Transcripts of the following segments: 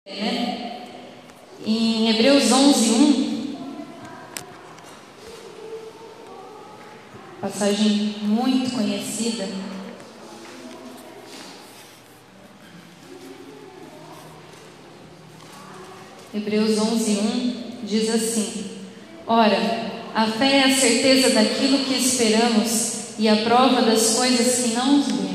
Em Hebreus 11:1, passagem muito conhecida. Hebreus 11:1 diz assim: Ora, a fé é a certeza daquilo que esperamos e a prova das coisas que não vemos.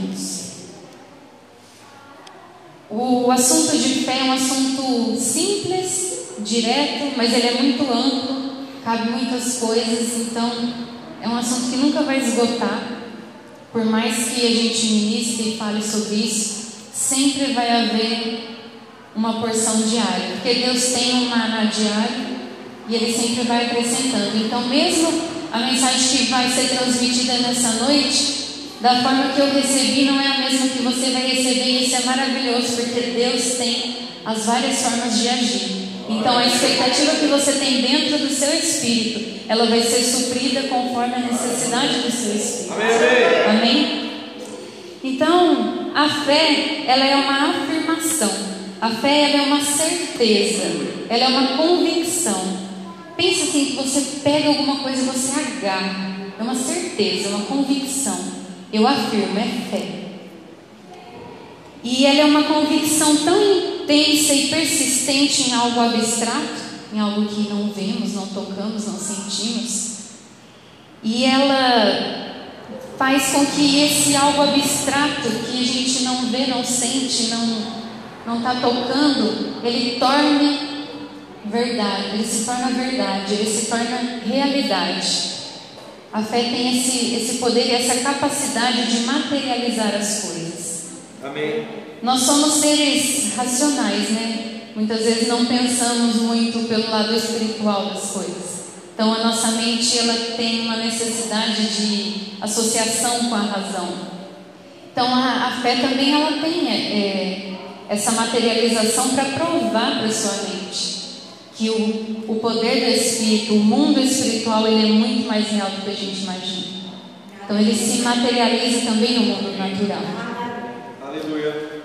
O assunto de fé é um assunto simples, direto, mas ele é muito amplo, cabe muitas coisas, então é um assunto que nunca vai esgotar. Por mais que a gente ministre e fale sobre isso, sempre vai haver uma porção diária, porque Deus tem um maná diário e Ele sempre vai acrescentando. Então, mesmo a mensagem que vai ser transmitida nessa noite, da forma que eu recebi, não é a mesma que você vai receber, e isso é maravilhoso, porque Deus tem as várias formas de agir. Então, a expectativa que você tem dentro do seu espírito, ela vai ser suprida conforme a necessidade do seu espírito. Amém? Amém? Então, a fé, ela é uma afirmação. A fé, ela é uma certeza. Ela é uma convicção. Pensa assim, que você pega alguma coisa e você agarra. É uma certeza, é uma convicção. Eu afirmo, é fé. E ela é uma convicção tão intensa e persistente em algo abstrato, em algo que não vemos, não tocamos, não sentimos. E ela faz com que esse algo abstrato, que a gente não vê, não sente, não está tocando, ele torne verdade, ele se torna verdade, ele se torna realidade. A fé tem esse poder e essa capacidade de materializar as coisas. Amém. Nós somos seres racionais, né? Muitas vezes não pensamos muito pelo lado espiritual das coisas. Então a nossa mente, ela tem uma necessidade de associação com a razão. Então a fé também, ela tem essa materialização para provar para a sua mente que o poder do Espírito, o mundo espiritual, ele é muito mais real do que a gente imagina. Então ele se materializa também no mundo natural. Aleluia.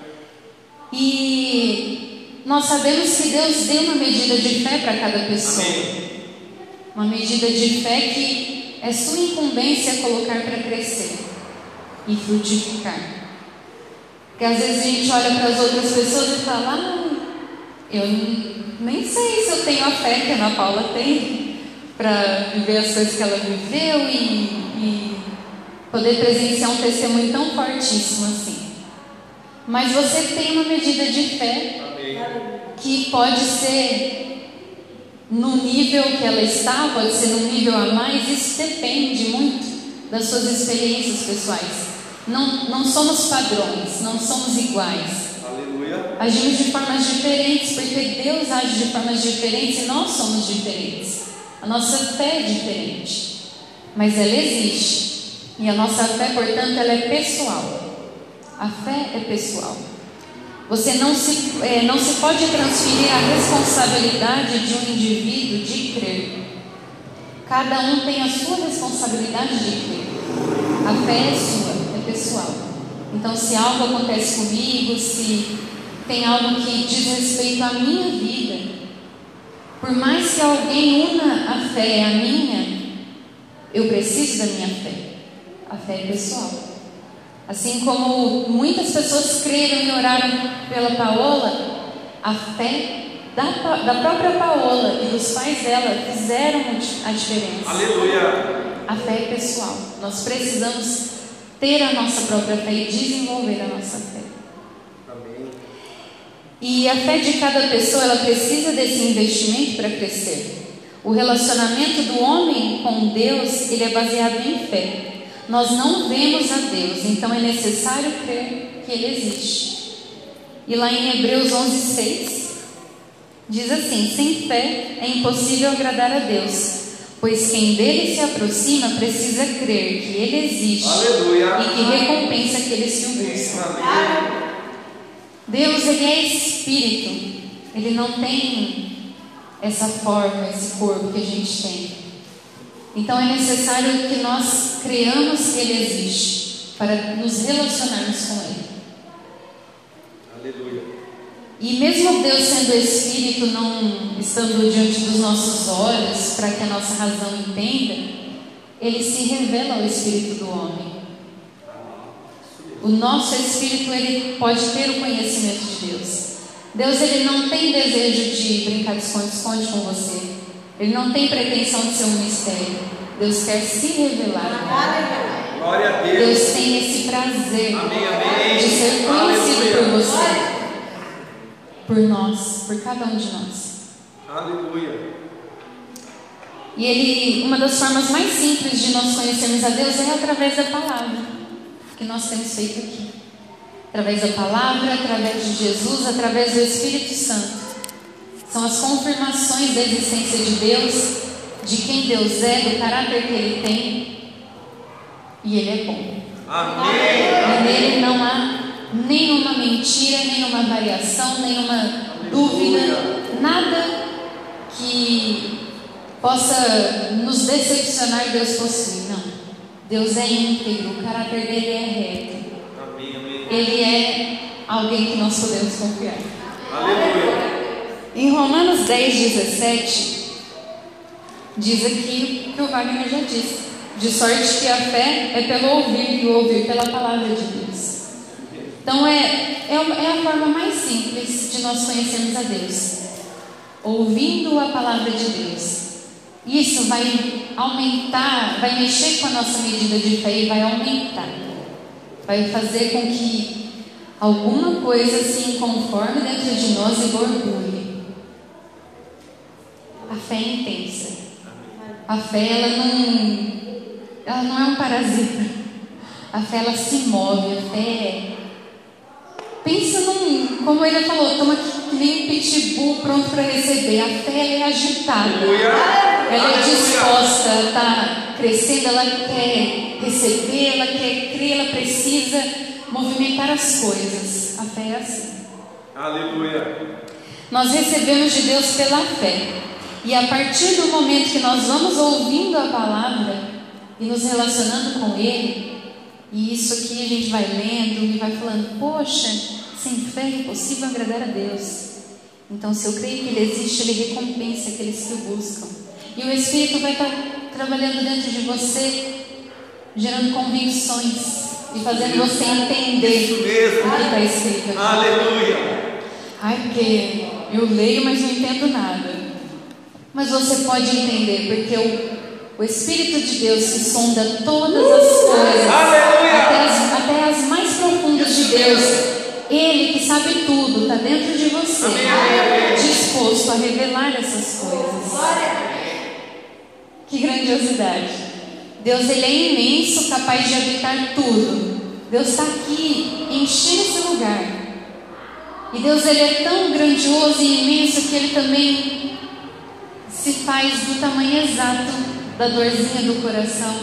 E nós sabemos que Deus deu uma medida de fé para cada pessoa. Amém. Uma medida de fé que é sua incumbência colocar para crescer e frutificar. Porque às vezes a gente olha para as outras pessoas e fala: eu nem sei se eu tenho a fé que a Ana Paula tem para viver as coisas que ela viveu e poder presenciar um testemunho tão fortíssimo assim. Mas você tem uma medida de fé. Amém. Que pode ser no nível que ela está, pode ser num nível a mais. Isso depende muito das suas experiências pessoais. Não somos padrões, não somos iguais. Agimos de formas diferentes, porque Deus age de formas diferentes e nós somos diferentes. A nossa fé é diferente, mas ela existe. E a nossa fé, portanto, ela é pessoal. A fé é pessoal. Você não se pode transferir a responsabilidade de um indivíduo de crer. Cada um tem a sua responsabilidade de crer. A fé é sua, é pessoal. Então, se algo acontece comigo, se tem algo que diz respeito à minha vida, por mais que alguém una a fé à minha, eu preciso da minha fé. A fé é pessoal. Assim como muitas pessoas creram e oraram pela Paola, a fé da própria Paola e dos pais dela fizeram a diferença. Aleluia! A fé é pessoal. Nós precisamos ter a nossa própria fé e desenvolver a nossa fé. Amém. E a fé de cada pessoa, ela precisa desse investimento para crescer. O relacionamento do homem com Deus, ele é baseado em fé. Nós não vemos a Deus, então é necessário crer que Ele existe. E lá em Hebreus 11:6 diz assim: sem fé é impossível agradar a Deus, pois quem dele se aproxima precisa crer que Ele existe. Aleluia. E que recompensa aqueles que o buscam. Deus, Ele é Espírito. Ele não tem essa forma, esse corpo que a gente tem. Então é necessário que nós creamos que Ele existe para nos relacionarmos com Ele. Aleluia. E mesmo Deus sendo Espírito, não estando diante dos nossos olhos, para que a nossa razão entenda, Ele se revela ao Espírito do homem. O nosso Espírito, ele pode ter o conhecimento de Deus. Deus, ele não tem desejo de brincar de esconde-esconde com você. Ele não tem pretensão de ser um mistério. Deus quer se revelar. Glória a Deus. Deus tem esse prazer de ser conhecido Aleluia. por você, por nós, por cada um de nós. Aleluia. E uma das formas mais simples de nós conhecermos a Deus é através da palavra, que nós temos feito aqui. Através da palavra, através de Jesus, através do Espírito Santo. São as confirmações da existência de Deus, de quem Deus é, do caráter que Ele tem. E Ele é bom. Amém. E nele não há nenhuma mentira, nenhuma variação, nenhuma dúvida, nada que possa nos decepcionar. Deus possui, não. Deus é íntegro, o caráter dele é reto. Amém. Ele é alguém que nós podemos confiar. Aleluia. Em Romanos 10:17 diz aqui que o Wagner já disse: de sorte que a fé é pelo ouvir e o ouvir pela palavra de Deus. Então é a forma mais simples de nós conhecermos a Deus, ouvindo a palavra de Deus. Isso vai aumentar, vai mexer com a nossa medida de fé e vai aumentar, vai fazer com que alguma coisa se inconforme dentro de nós e borbulhe. A fé é intensa. A fé ela não é um parasita. A fé, ela se move. A fé pensa como ele falou, toma que nem um pitbull pronto para receber. A fé, ela é agitada. Ela é disposta a estar crescendo. Ela quer receber, ela quer crer, ela precisa movimentar as coisas. A fé é assim. Aleluia. Nós recebemos de Deus pela fé. E a partir do momento que nós vamos ouvindo a palavra e nos relacionando com Ele, e isso aqui a gente vai lendo e vai falando: poxa, sem fé é impossível agradar a Deus. Então, se eu creio que Ele existe, Ele recompensa aqueles que o buscam. E o Espírito vai estar trabalhando dentro de você, gerando convicções e fazendo você entender o que está escrito aqui. Aleluia. Ai, porque eu leio, mas não entendo nada. Mas você pode entender, porque o Espírito de Deus que sonda todas as coisas, até as mais profundas de Deus, Ele que sabe tudo, está dentro de você, disposto a revelar essas coisas. Que grandiosidade! Deus, Ele é imenso, capaz de habitar tudo. Deus está aqui, enchendo esse lugar. E Deus, Ele é tão grandioso e imenso que Ele também se faz do tamanho exato da dorzinha do coração,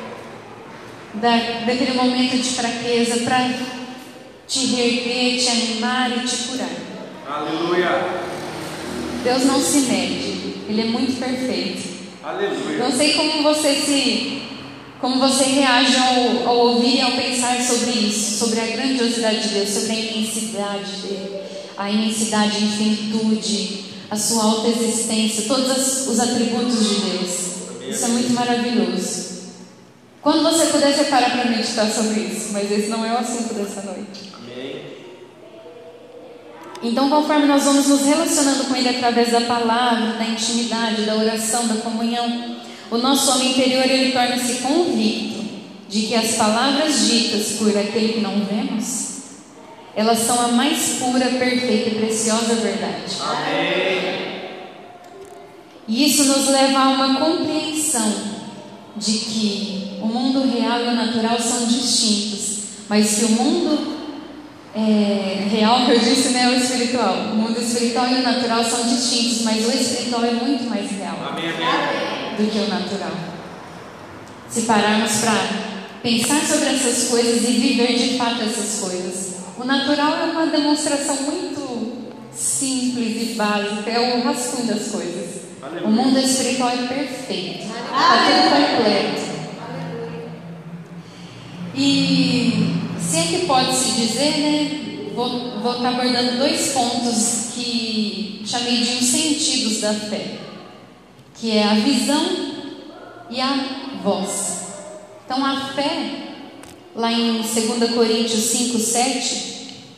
daquele momento de fraqueza, para te reerguer, te animar e te curar. Aleluia. Deus não se mede, Ele é muito perfeito. Aleluia. Não sei como você reage ao ouvir e ao pensar sobre isso, sobre a grandiosidade de Deus, sobre a imensidade dele, a imensidade, a infinitude, a sua alta existência, todos os atributos de Deus. Isso é muito maravilhoso. Quando você puder, você para meditar sobre isso, mas esse não é o assunto dessa noite. Amém. Então, conforme nós vamos nos relacionando com Ele através da palavra, da intimidade, da oração, da comunhão, o nosso homem interior, ele torna-se convicto de que as palavras ditas por aquele que não vemos, elas são a mais pura, perfeita e preciosa verdade. Amém. E isso nos leva a uma compreensão de que o mundo real e o natural são distintos, mas que o mundo real, que eu disse, né, é o espiritual. O mundo espiritual e o natural são distintos, mas o espiritual é muito mais real do que o natural. Se pararmos para pensar sobre essas coisas e viver de fato essas coisas, o natural é uma demonstração muito simples e básica, é o rascunho das coisas. O mundo espiritual é perfeito, está tudo completo. E se é que pode se dizer, né, vou estar abordando 2 pontos que chamei de os sentidos da fé, que é a visão e a voz. Então a fé, lá em 2 Coríntios 5, 7,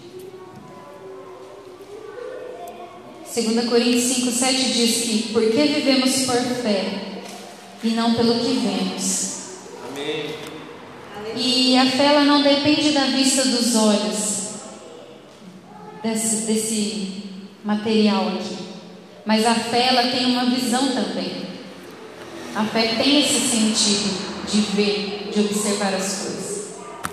2 Coríntios 5, 7 diz que porque vivemos por fé e não pelo que vemos. Amém. E a fé, ela não depende da vista dos olhos, desse material aqui, mas a fé, ela tem uma visão também. A fé tem esse sentido de ver, de observar as coisas.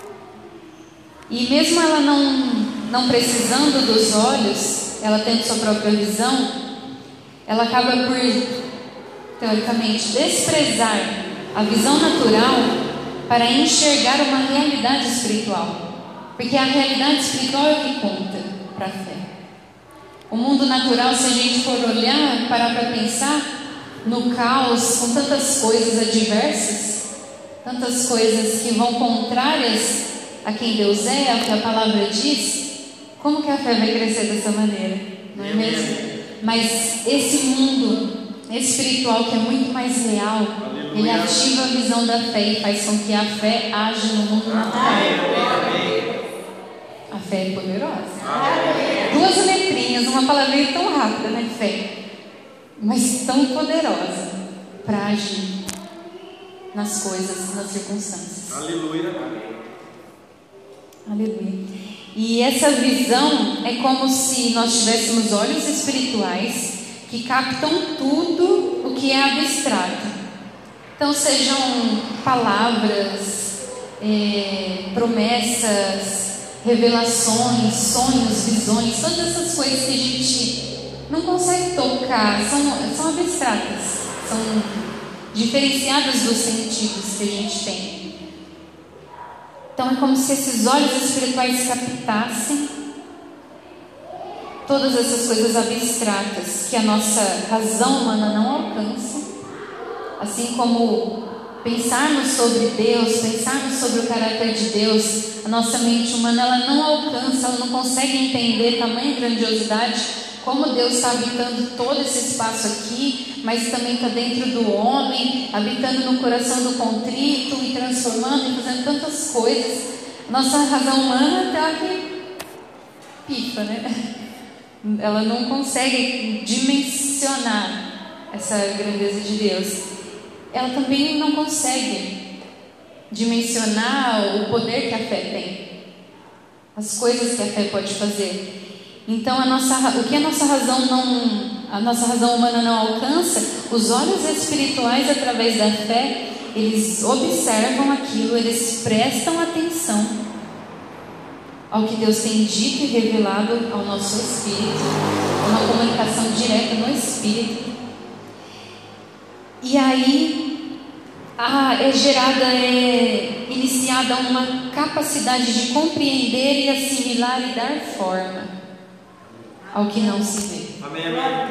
E mesmo ela não precisando dos olhos, ela tendo sua própria visão, ela acaba por, teoricamente, desprezar a visão natural para enxergar uma realidade espiritual. Porque a realidade espiritual é o que conta para a fé. O mundo natural, se a gente for olhar, parar para pensar no caos, com tantas coisas adversas, tantas coisas que vão contrárias a quem Deus é, ao que a palavra diz, como que a fé vai crescer dessa maneira? Não é mesmo? Mas esse mundo espiritual, que é muito mais real, aleluia, ele ativa a visão da fé e faz com que a fé age no mundo natural. A fé é poderosa. 2 letrinhas, uma palavrinha tão rápida, né? Fé, mas tão poderosa para agir nas coisas, nas circunstâncias. Aleluia. Aleluia. E essa visão é como se nós tivéssemos olhos espirituais que captam tudo o que é abstrato. Então, sejam palavras, promessas, revelações, sonhos, visões, todas essas coisas que a gente não consegue tocar, são abstratas, são diferenciadas dos sentidos que a gente tem. Então é como se esses olhos espirituais captassem todas essas coisas abstratas que a nossa razão humana não alcança, assim como pensarmos sobre Deus, pensarmos sobre o caráter de Deus, a nossa mente humana ela não alcança, ela não consegue entender tamanha grandiosidade, como Deus está habitando todo esse espaço aqui, mas também está dentro do homem, habitando no coração do contrito e transformando e fazendo tantas coisas. Nossa razão humana está que pifa, né? Ela não consegue dimensionar essa grandeza de Deus. Ela também não consegue dimensionar o poder que a fé tem, as coisas que a fé pode fazer. Então o que a nossa razão humana não alcança, os olhos espirituais, através da fé, eles observam aquilo, eles prestam atenção ao que Deus tem dito e revelado ao nosso espírito, uma comunicação direta no espírito. E aí iniciada uma capacidade de compreender e assimilar e dar forma ao que não se vê. Amém, amém.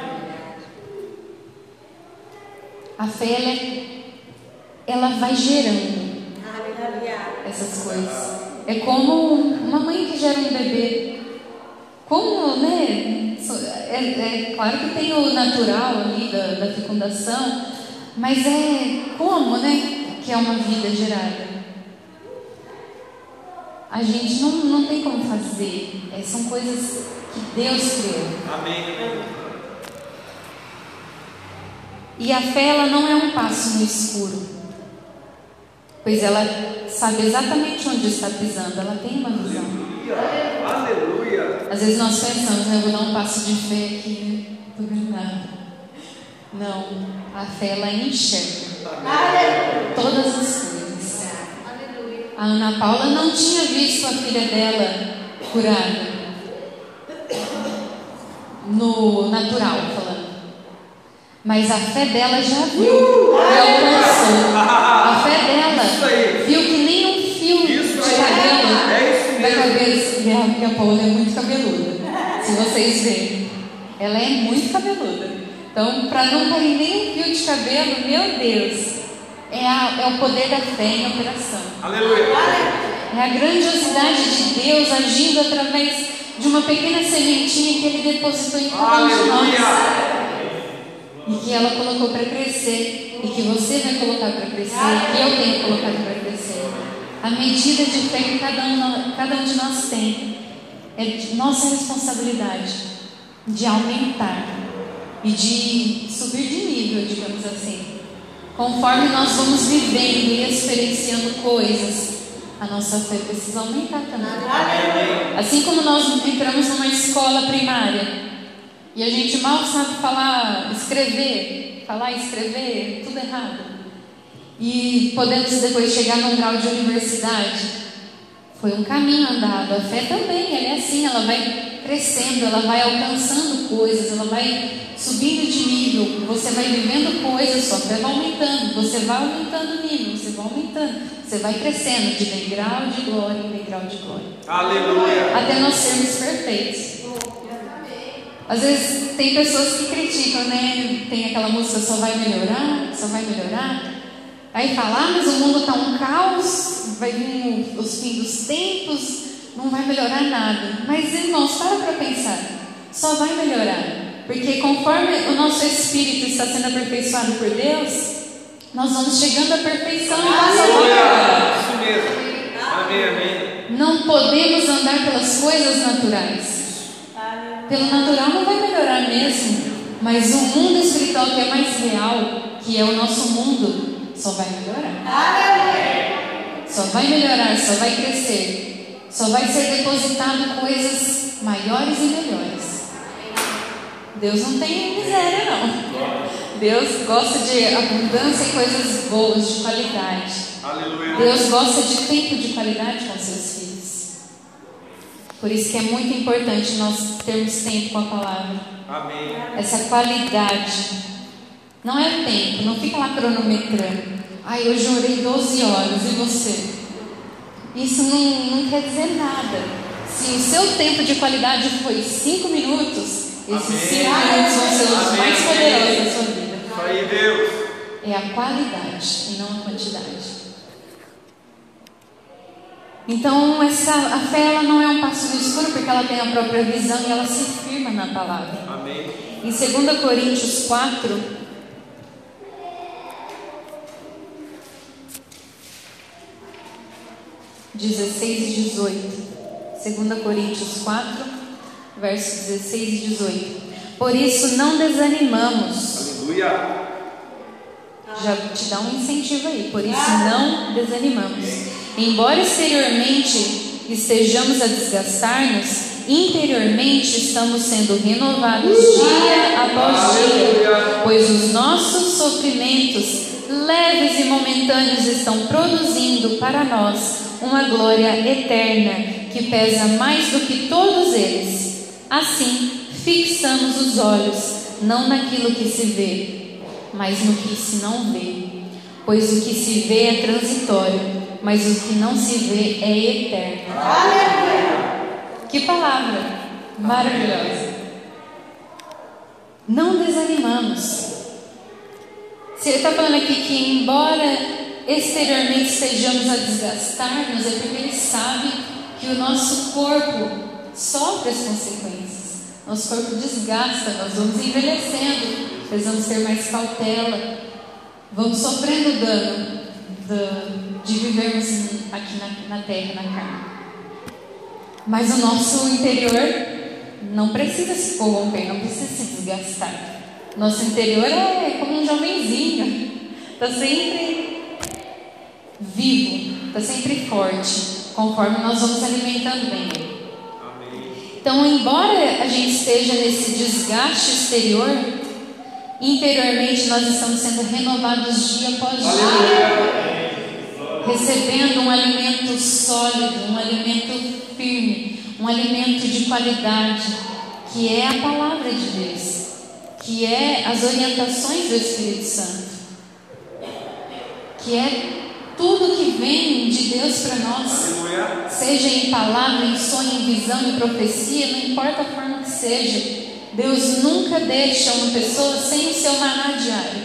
A fé, ela vai gerando essas coisas. É como uma mãe que gera um bebê. Como, né? É claro que tem o natural ali da fecundação, mas como, né? Que é uma vida gerada. A gente não tem como fazer. São coisas que Deus criou. Amém. E a fé, ela não é um passo no escuro, pois ela sabe exatamente onde está pisando. Ela tem uma visão. Aleluia. Às vezes nós pensamos, eu vou dar um passo de fé aqui, né? Não tô vendo nada. Não, a fé, ela enxerga todas as coisas. A Ana Paula não tinha visto a filha dela curada no natural, falando, mas a fé dela já viu e alcançou. A fé dela viu que nem um fio de cabelo da cabeça. E a Paula é muito cabeluda, se vocês verem, ela é muito cabeluda. Então, para não cair nem um fio de cabelo, meu Deus, é o poder da fé em operação. Aleluia. É a grandiosidade de Deus agindo através de uma pequena sementinha que Ele depositou em cada um de nós. E que ela colocou para crescer. E que você vai colocar para crescer. E que eu tenho colocado para crescer. A medida de fé que cada um de nós tem é de nossa responsabilidade de aumentar e de subir de nível, digamos assim. Conforme nós vamos vivendo e experienciando coisas, a nossa fé precisa aumentar também. Assim como nós entramos numa escola primária e a gente mal sabe falar e escrever, tudo errado. E podemos depois chegar num grau de universidade. Foi um caminho andado. A fé também, ela é assim, ela vai crescendo, ela vai alcançando coisas, ela vai subindo de nível. Você vai vivendo coisas, sua fé vai aumentando. Você vai aumentando o nível, você vai aumentando. Você vai crescendo de degrau de glória em degrau de glória. Aleluia. Até nós sermos perfeitos. Às vezes tem pessoas que criticam, né? Tem aquela música, só vai melhorar, só vai melhorar. Aí fala, mas o mundo está um caos, vai vir os fins dos tempos, não vai melhorar nada. Mas irmãos, para pensar, só vai melhorar. Porque conforme o nosso espírito está sendo aperfeiçoado por Deus, nós vamos chegando à perfeição e passando a Isso mesmo. Amém, amém. Não podemos andar pelas coisas naturais. Pelo natural não vai melhorar mesmo. Mas o mundo espiritual que é mais real, que é o nosso mundo, só vai melhorar. Só vai melhorar, só vai crescer. Só vai ser depositado coisas maiores e melhores. Deus não tem miséria, não. Deus gosta de abundância e coisas boas, de qualidade. Aleluia. Deus gosta de tempo de qualidade com seus filhos. Por isso que é muito importante nós termos tempo com a palavra. Amém. Essa qualidade. Não é tempo, não fica lá cronometrando. Ai, hoje eu orei 12 horas, e você? Isso não quer dizer nada. Se o seu tempo de qualidade foi 5 minutos, esses 5 minutos vão ser os mais poderosos da sua vida. Isso aí, Deus. É a qualidade e não a quantidade. Então, a fé ela não é um passo no escuro, porque ela tem a própria visão e ela se firma na palavra. Amém. Em 2 Coríntios 4, (16 e 18). 2 Coríntios 4, versos 16 e 18. Por isso não desanimamos. Aleluia. Já te dá um incentivo aí. Por isso não desanimamos. Embora exteriormente estejamos a desgastar-nos, interiormente estamos sendo renovados dia após dia, pois os nossos sofrimentos leves e momentâneos estão produzindo para nós uma glória eterna que pesa mais do que todos eles. Assim, fixamos os olhos não naquilo que se vê, mas no que se não vê. Pois o que se vê é transitório, mas o que não se vê é eterno. Que palavra maravilhosa! Não desanimamos. Se ele está falando aqui que embora exteriormente estejamos a desgastar-nos, é porque ele sabe que o nosso corpo sofre as consequências. Nosso corpo desgasta, nós vamos envelhecendo, precisamos ter mais cautela, vamos sofrendo o dano de vivermos aqui na terra, na carne. Mas o nosso interior não precisa se corromper, não precisa se desgastar. Nosso interior é como um jovenzinho, está sempre vivo, está sempre forte, conforme nós vamos alimentando bem ele. Então, embora a gente esteja nesse desgaste exterior, interiormente nós estamos sendo renovados dia após dia, recebendo um alimento sólido, um alimento firme, um alimento de qualidade, que é a palavra de Deus, que é as orientações do Espírito Santo, que é tudo que vem de Deus para nós, seja em palavra, em sonho, em visão, em profecia, não importa a forma que seja, Deus nunca deixa uma pessoa sem o seu maná diário.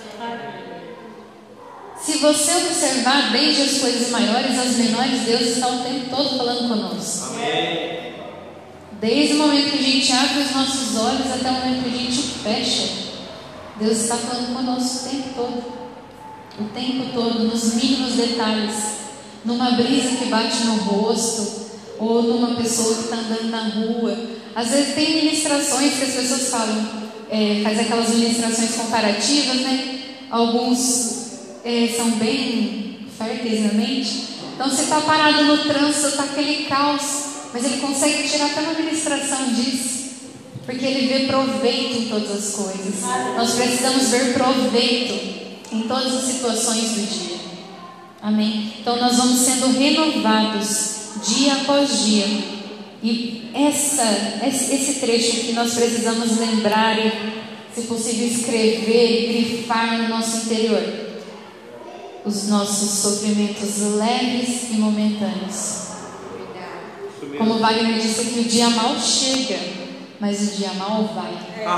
Se você observar desde as coisas maiores às menores, Deus está o tempo todo falando conosco. Amém. Desde o momento que a gente abre os nossos olhos até o momento que a gente fecha, Deus está falando conosco o tempo todo. O tempo todo, nos mínimos detalhes. Numa brisa que bate no rosto, ou numa pessoa que está andando na rua. Às vezes tem ministrações que as pessoas falam, faz aquelas ministrações comparativas, né? Alguns são bem férteis na mente. Então você está parado no trânsito, está aquele caos, mas ele consegue tirar até uma ministração disso, porque ele vê proveito em todas as coisas. Nós precisamos ver proveito em todas as situações do dia. Amém? Então nós vamos sendo renovados dia após dia. E esse trecho que nós precisamos lembrar e, se possível, escrever e grifar no nosso interior: os nossos sofrimentos leves e momentâneos. Como Wagner disse aqui, o dia mal chega, mas o dia mal vai.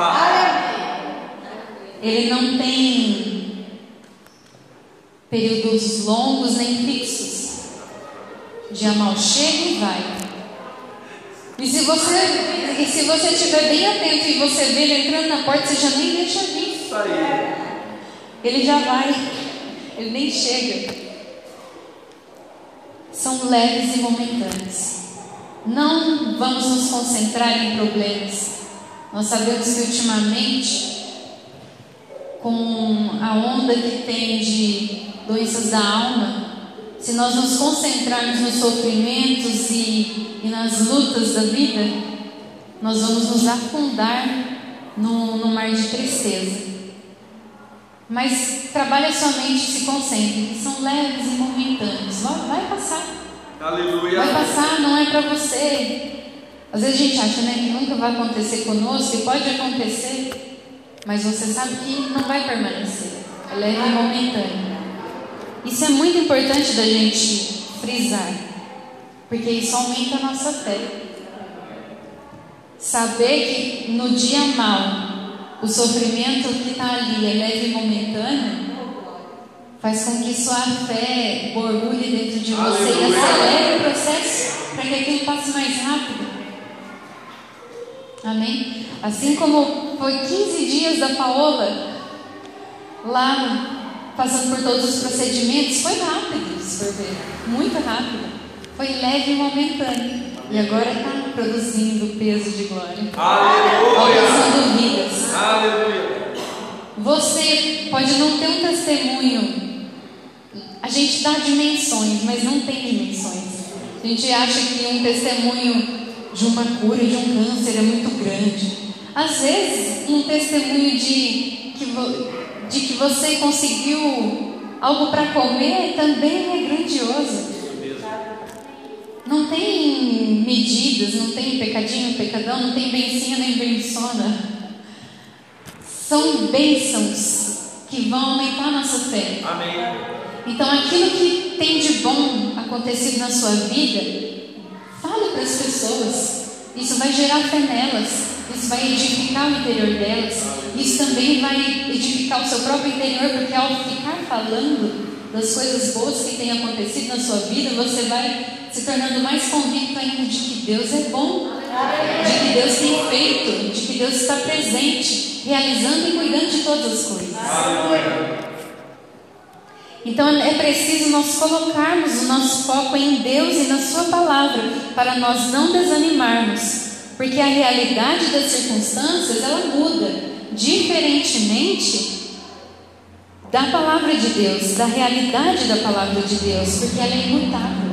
Ele não tem períodos longos nem fixos. O dia mal chega e vai. E se você estiver bem atento e você vê ele entrando na porta, você já nem deixa vir. Ele já vai. Ele nem chega. São leves e momentâneos. Não vamos nos concentrar em problemas. Nós sabemos que ultimamente, com a onda que tem de doenças da alma, se nós nos concentrarmos nos sofrimentos e nas lutas da vida, nós vamos nos afundar no mar de tristeza. Mas trabalhe a sua mente e se concentre, que são leves e momentâneos. Vai passar. Aleluia. Vai passar, não é para você. Às vezes a gente acha, né, que nunca vai acontecer conosco, e pode acontecer, mas você sabe que não vai permanecer. É leve e momentâneo. Isso é muito importante da gente frisar, porque isso aumenta a nossa fé. Saber que no dia mau, o sofrimento que está ali é leve e momentâneo, faz com que sua fé borbulhe dentro de você e acelere o processo para que aquilo passe mais rápido. Amém? Assim como foi 15 dias da Paola lá, passando por todos os procedimentos, foi rápido, se for ver, muito rápido. Foi leve e momentâneo. E agora está produzindo peso de glória. Aleluia! Alcançando vidas. Aleluia! Você pode não ter um testemunho. A gente dá dimensões, mas não tem dimensões. A gente acha que um testemunho de uma cura, de um câncer é muito grande. Às vezes, um testemunho de que você conseguiu algo para comer também é grandioso. Não tem medidas, não tem pecadinho, pecadão, não tem bencinha nem bençona. São bênçãos que vão aumentar a nossa fé. Amém. Então, aquilo que tem de bom acontecido na sua vida, fale para as pessoas. Isso vai gerar fé nelas. Isso vai edificar o interior delas. Isso também vai edificar o seu próprio interior, porque ao ficar falando das coisas boas que têm acontecido na sua vida, você vai se tornando mais convicto ainda de que Deus é bom, de que Deus tem feito, de que Deus está presente, realizando e cuidando de todas as coisas. Então é preciso nós colocarmos o nosso foco em Deus e na sua palavra, para nós não desanimarmos, porque a realidade das circunstâncias, ela muda, diferentemente da palavra de Deus, da realidade da palavra de Deus, porque ela é imutável.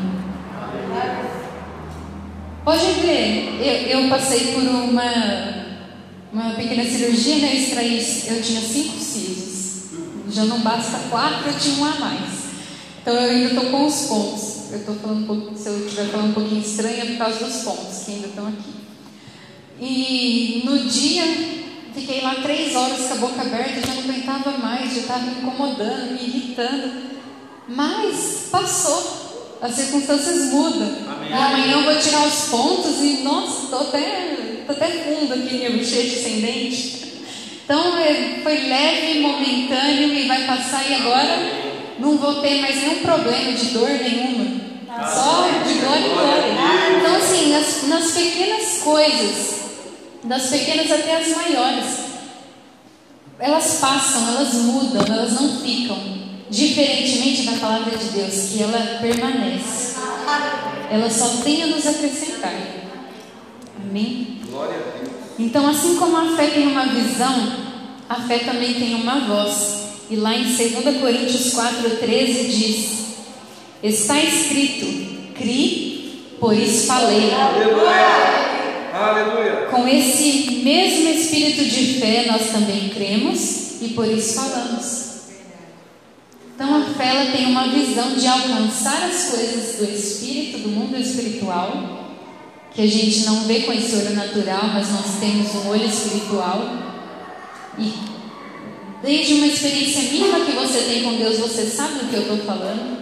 Pode ver, eu passei por uma pequena cirurgia, né? Eu tinha 5 sisos. Já não basta 4, eu tinha 1 a mais. Então eu ainda estou com os pontos. Eu estou falando se eu estiver falando um pouquinho estranho, é por causa dos pontos que ainda estão aqui. E no dia, fiquei lá 3 horas com a boca aberta, já não aguentava mais, já estava me incomodando, me irritando. Mas passou. As circunstâncias mudam. Amém. E amanhã eu vou tirar os pontos e, nossa, estou até fundo aqui, minha bochecha sem dente. Então foi leve, momentâneo e vai passar, e agora não vou ter mais nenhum problema de dor nenhuma. Só de glória em glória. Então, assim, nas pequenas coisas, das pequenas até as maiores, elas passam, elas mudam, elas não ficam. Diferentemente da palavra de Deus, que ela permanece. Ela só tem a nos acrescentar. Amém? Glória a Deus. Então, assim como a fé tem uma visão, a fé também tem uma voz. E lá em 2 Coríntios 4,13 diz: está escrito, cri, por isso falei. Aleluia. Aleluia. Com esse mesmo espírito de fé nós também cremos e por isso falamos. Então a fé ela tem uma visão de alcançar as coisas do espírito, do mundo espiritual, que a gente não vê com esse olho natural, mas nós temos um olho espiritual. E desde uma experiência mínima que você tem com Deus, você sabe do que eu estou falando.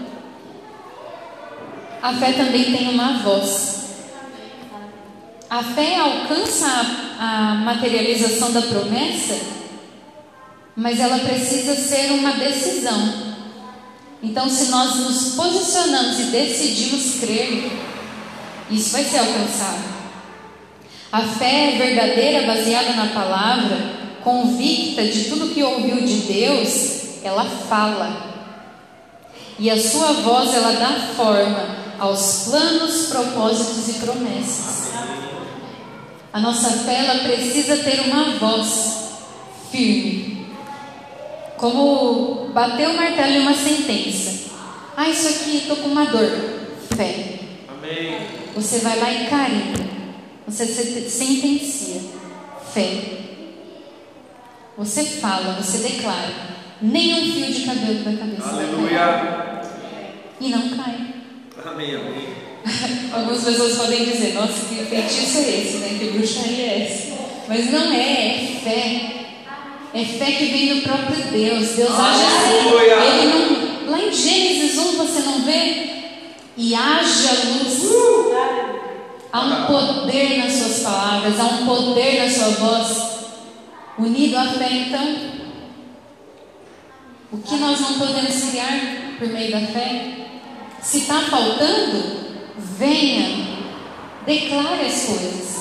A fé também tem uma voz. A fé alcança a materialização da promessa, mas ela precisa ser uma decisão. Então, se nós nos posicionamos e decidimos crer, isso vai ser alcançado. A fé é verdadeira, baseada na palavra, convicta de tudo que ouviu de Deus, ela fala. E a sua voz, ela dá forma aos planos, propósitos e promessas. A nossa fé, ela precisa ter uma voz firme. Como bater o martelo em uma sentença. Ah, isso aqui, estou com uma dor. Fé. Amém. Você vai lá e carimba. Você sentencia. Fé. Você fala, você declara. Nenhum fio de cabelo da cabeça. Aleluia. E não cai. Amém, amém. Algumas pessoas podem dizer: nossa, que feitiço é esse, né? Que bruxaria é essa? Mas não é fé. É fé que vem do próprio Deus. Deus age assim. Ele não, lá em Gênesis 1 você não vê? E haja luz. Há um poder nas suas palavras, há um poder na sua voz. Unido à fé, então, o que nós não podemos criar por meio da fé? Se está faltando, venha, declare as coisas.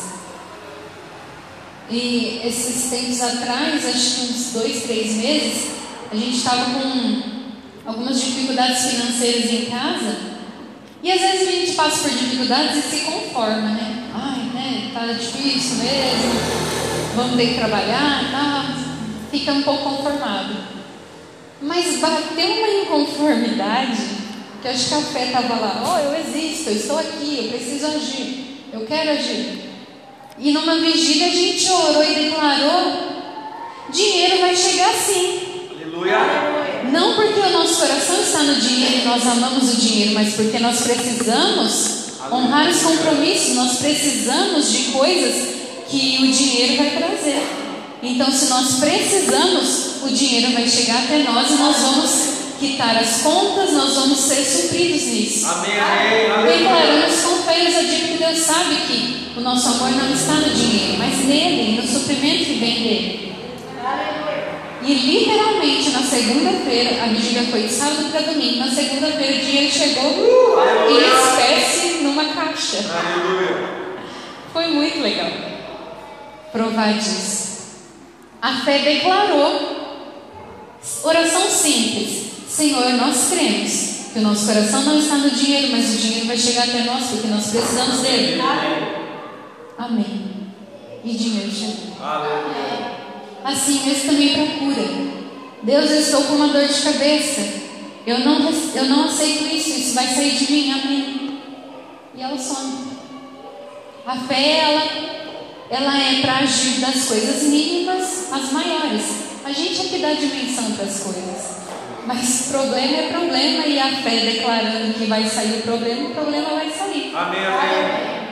E esses tempos atrás, acho que uns 2, 3 meses, a gente estava com algumas dificuldades financeiras em casa. E às vezes a gente passa por dificuldades e se conforma, né? Ai, né? Tá difícil mesmo, vamos ter que trabalhar, tá? Fica um pouco conformado. Mas bateu uma inconformidade, que acho que a fé estava lá: eu existo, eu estou aqui, eu preciso agir, eu quero agir. E numa vigília a gente orou e declarou: dinheiro vai chegar sim. Aleluia. Não porque o nosso coração está no dinheiro e nós amamos o dinheiro, mas porque nós precisamos honrar os compromissos, nós precisamos de coisas que o dinheiro vai trazer. Então, se nós precisamos, o dinheiro vai chegar até nós e nós vamos quitar as contas, nós vamos ser supridos nisso. Amém, amém. Declaramos com fé e ousadia, porque Deus sabe que o nosso amor não está no dinheiro, mas nele, no suprimento que vem dele. E literalmente na segunda-feira, a vigília foi de sábado para domingo, na segunda-feira o dinheiro chegou em espécie numa caixa. Aleluia. Foi muito legal provar disso. A fé declarou, oração simples: Senhor, nós cremos que o nosso coração não está no dinheiro, mas o dinheiro vai chegar até nós porque nós precisamos dele. Amém. E dinheiro chegou. Aleluia. Assim mesmo também para cura. Deus, eu estou com uma dor de cabeça. Eu não aceito isso vai sair de mim. Amém. E ela some. A fé, ela é para agir das coisas mínimas às maiores. A gente é que dá dimensão para as coisas. Mas problema é problema, e a fé declarando que vai sair o problema vai sair. Amém, amém.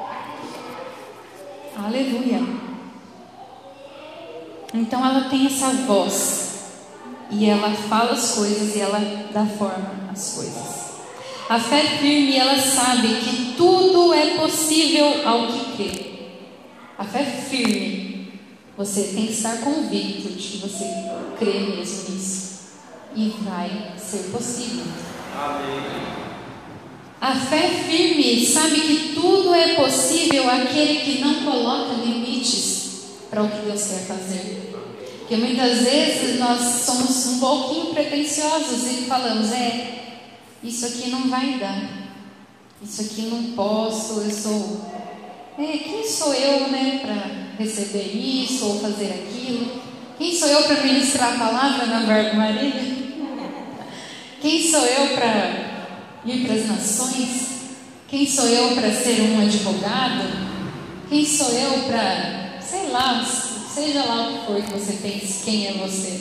Aleluia. Então ela tem essa voz, e ela fala as coisas e ela dá forma às coisas. A fé firme, ela sabe que tudo é possível ao que crê. A fé firme, você tem que estar convicto de que você crê mesmo nisso, e vai ser possível. Amém. A fé firme sabe que tudo é possível àquele que não coloca limites para o que Deus quer fazer. Porque muitas vezes nós somos um pouquinho pretensiosos e falamos, isso aqui não vai dar, isso aqui não posso, eu sou... quem sou eu, né, para receber isso ou fazer aquilo? Quem sou eu para ministrar a palavra na Verbo Maria? Quem sou eu para ir para as nações? Quem sou eu para ser um advogado? Quem sou eu para, sei lá, seja lá o que for que você pense, quem é você?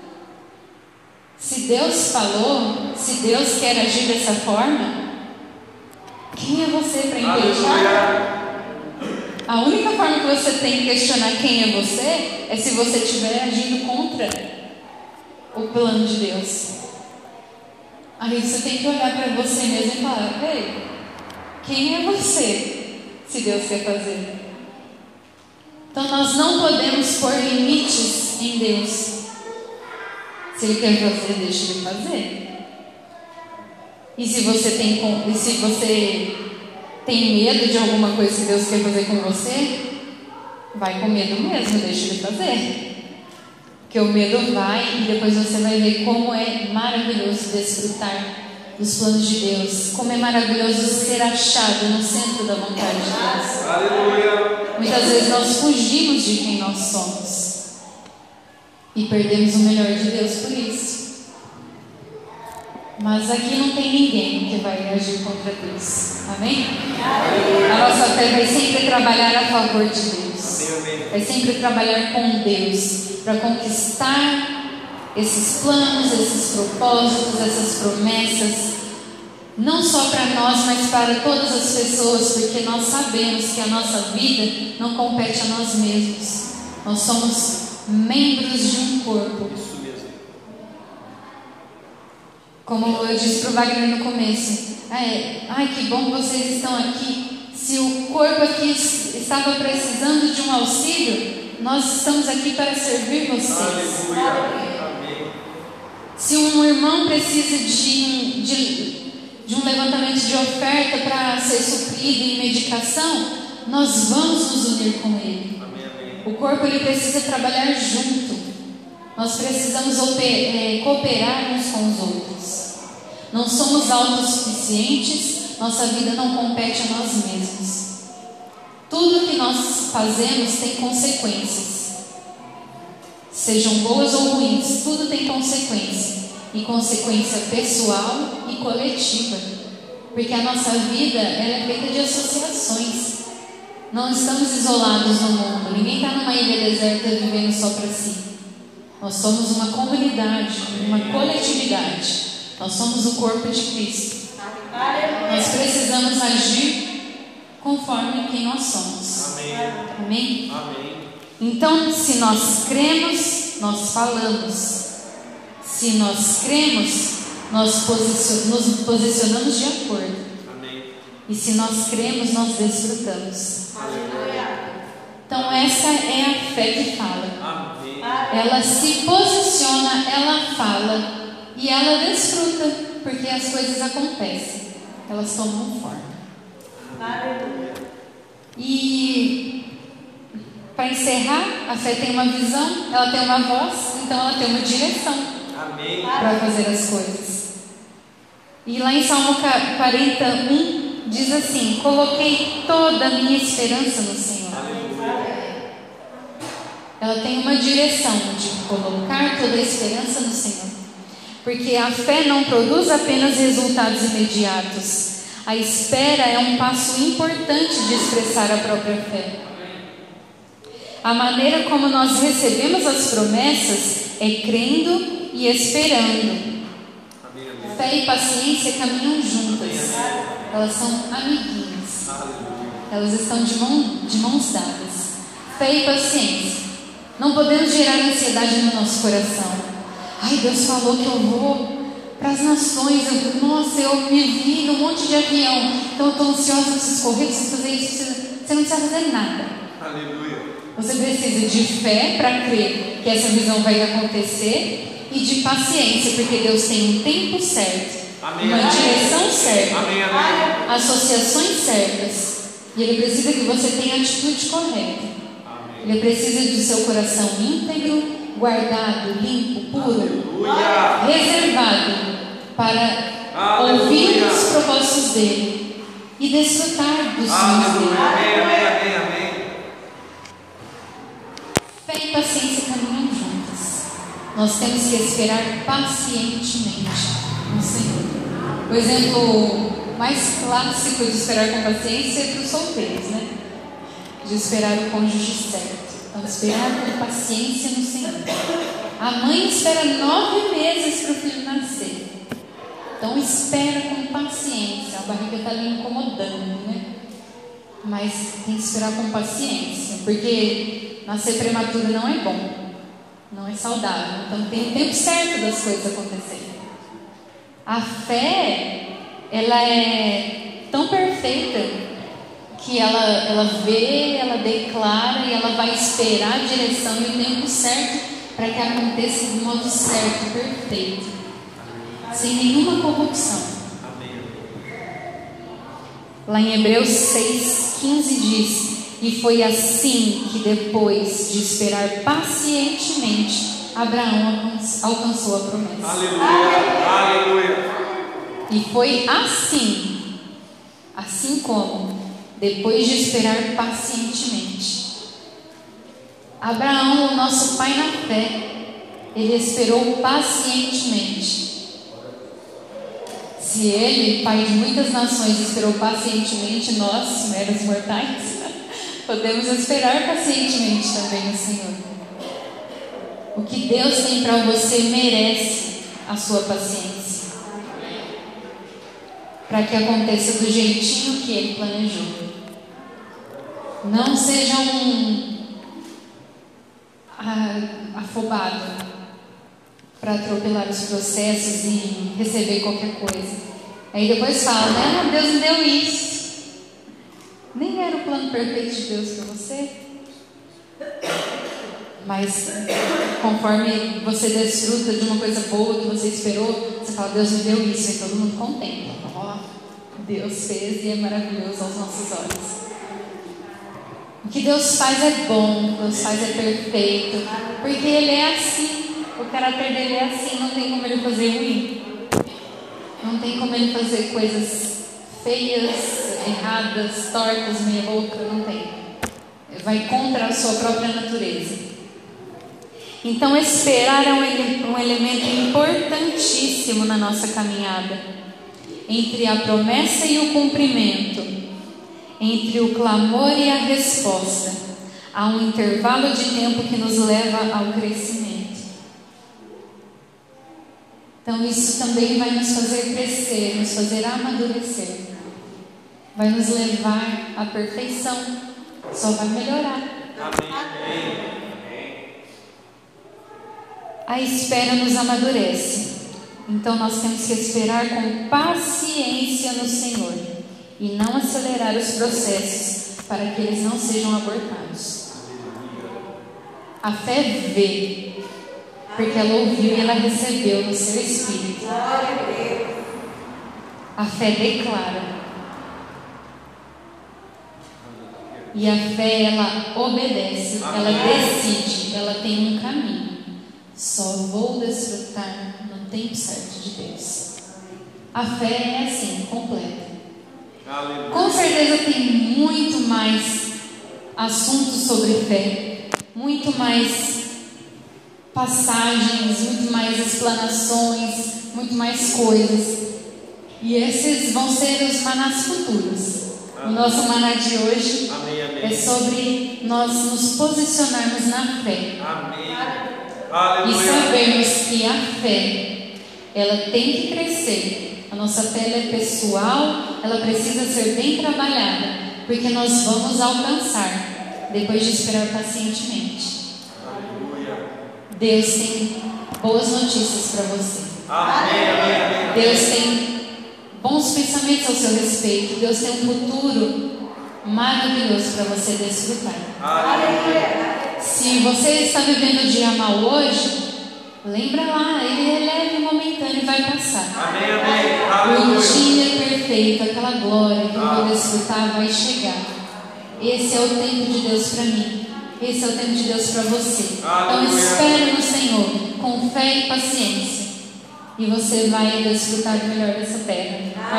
Se Deus falou, se Deus quer agir dessa forma, quem é você para impedir? A única forma que você tem que questionar quem é você é se você estiver agindo contra o plano de Deus. Aí você tem que olhar para você mesmo e falar, ei, quem é você se Deus quer fazer? Então nós não podemos pôr limites em Deus. Se Ele quer fazer, deixa Ele fazer. E se você tem medo de alguma coisa que Deus quer fazer com você, vai com medo mesmo, deixa Ele fazer. Porque o medo vai e depois você vai ver como é maravilhoso desfrutar dos planos de Deus. Como é maravilhoso ser achado no centro da vontade de Deus. Aleluia. Muitas vezes nós fugimos de quem nós somos e perdemos o melhor de Deus por isso. Mas aqui não tem ninguém que vai agir contra Deus. Amém? A nossa fé vai sempre trabalhar a favor de Deus. Vai sempre trabalhar com Deus para conquistar esses planos, esses propósitos, essas promessas, não só para nós, mas para todas as pessoas, porque nós sabemos que a nossa vida não compete a nós mesmos. Nós somos membros de um corpo. Como eu disse para o Wagner no começo, que bom que vocês estão aqui. Se o corpo aqui estava precisando de um auxílio, nós estamos aqui para servir vocês. Se um irmão precisa de um levantamento de oferta para ser suprido em medicação, nós vamos nos unir com ele. O corpo ele precisa trabalhar junto. Nós precisamos cooperar uns com os outros. Não somos autossuficientes, nossa vida não compete a nós mesmos. Tudo que nós fazemos tem consequências. Sejam boas ou ruins, tudo tem consequência. E consequência pessoal e coletiva. Porque a nossa vida ela é feita de associações. Não estamos isolados no mundo. Ninguém está numa ilha deserta vivendo só para si. Nós somos uma comunidade, uma coletividade. Nós somos o corpo de Cristo. Nós precisamos agir conforme quem nós somos. Amém? Amém? Então, se nós cremos, nós falamos. Se nós cremos, nós nos posicionamos de acordo. Amém. E se nós cremos, nós desfrutamos. Então, essa é a fé que fala. Amém. Ela se posiciona, ela fala e ela desfruta, porque as coisas acontecem, elas tomam forma. Aleluia. E para encerrar, a fé tem uma visão, ela tem uma voz, então ela tem uma direção para fazer as coisas. E lá em Salmo 41 diz assim: coloquei toda a minha esperança no Senhor. Ela tem uma direção de colocar toda a esperança no Senhor, porque a fé não produz apenas resultados imediatos. A espera é um passo importante de expressar a própria fé. A maneira como nós recebemos as promessas é crendo e esperando. Fé e paciência caminham juntas. Elas são amiguinhas. Elas estão de mãos dadas. Fé e paciência. Não podemos gerar ansiedade no nosso coração. Ai, Deus falou que eu vou para as nações. Eu me vi num monte de avião. Então eu estou ansiosa, preciso correr, preciso fazer isso. Você não precisa fazer nada. Aleluia. Você precisa de fé para crer que essa visão vai acontecer e de paciência, porque Deus tem um tempo certo Amém. uma direção certa, Amém, amém. associações certas. E Ele precisa que você tenha a atitude correta. Amém. Ele precisa do seu coração íntegro, guardado, limpo, puro, Aleluia. reservado para Aleluia. ouvir os propósitos dele e desfrutar dos sonhos Aleluia. dele. Amém, amém, amém, amém. Fé e paciência caminham juntas. Nós temos que esperar pacientemente no Senhor. O exemplo mais clássico de esperar com paciência é para os solteiros, né? De esperar o cônjuge certo. Então, esperar com paciência no Senhor. A mãe espera 9 meses para o filho nascer. Então, espera com paciência. A barriga está ali incomodando, né? Mas tem que esperar com paciência, porque nascer prematuro não é bom, não é saudável. Então, tem o tempo certo das coisas acontecerem. A fé, ela é tão perfeita que ela vê, ela declara e ela vai esperar a direção e o tempo certo para que aconteça do modo certo, perfeito, sem nenhuma corrupção. Lá em Hebreus 6,15 diz: e foi assim que depois de esperar pacientemente, Abraão alcançou a promessa. Aleluia. Aleluia. E foi assim como depois de esperar pacientemente, Abraão, o nosso pai na fé, ele esperou pacientemente. Se ele, pai de muitas nações, esperou pacientemente, nós, meros mortais, podemos esperar pacientemente também no Senhor. O que Deus tem para você merece a sua paciência, para que aconteça do jeitinho que Ele planejou. Não seja um afobado para atropelar os processos e receber qualquer coisa. Aí depois fala, né? Deus me deu isso. Nem era o plano perfeito de Deus para você. Mas conforme você desfruta de uma coisa boa que você esperou, você fala, Deus me deu isso, e todo mundo contempla. Ó, Deus fez e é maravilhoso aos nossos olhos. O que Deus faz é bom, Deus faz é perfeito, porque Ele é assim. O caráter dele é assim, não tem como Ele fazer ruim. Não tem como Ele fazer coisas feias, erradas, tortas, meia boca, não tem. Vai contra a sua própria natureza. Então, esperar é um elemento importantíssimo na nossa caminhada. Entre a promessa e o cumprimento, entre o clamor e a resposta, há um intervalo de tempo que nos leva ao crescimento. Então, isso também vai nos fazer crescer, nos fazer amadurecer. Vai nos levar à perfeição. Só vai melhorar. Amém. A espera nos amadurece. Então nós temos que esperar com paciência no Senhor e não acelerar os processos para que eles não sejam abortados. A fé vê, porque ela ouviu e ela recebeu no seu espírito. A fé declara. E a fé, ela obedece, ela decide, ela tem um caminho. Só vou desfrutar no tempo certo de Deus. A fé é assim, completa. Aleluia. Com certeza tem muito mais assuntos sobre fé, muito mais passagens, muito mais explanações, muito mais coisas. E esses vão ser os manás futuros. O nosso maná de hoje é sobre nós nos posicionarmos na fé. Amém. E Aleluia. sabermos que a fé, ela tem que crescer. A nossa fé ela é pessoal, ela precisa ser bem trabalhada, porque nós vamos alcançar, depois de esperar pacientemente. Aleluia. Deus tem boas notícias para você. Amém, amém, amém. Deus tem bons pensamentos ao seu respeito. Deus tem um futuro maravilhoso para você desfrutar. Aleluia. Se você está vivendo o dia mal hoje, Lembra lá, ele é leve e momentâneo e vai passar. Amém, amém. O Aleluia. dia perfeito, aquela glória que eu vou desfrutar vai chegar. Esse é o tempo de Deus para mim. Esse é o tempo de Deus para você. Então espere no Senhor, com fé e paciência. E você vai desfrutar do melhor dessa terra.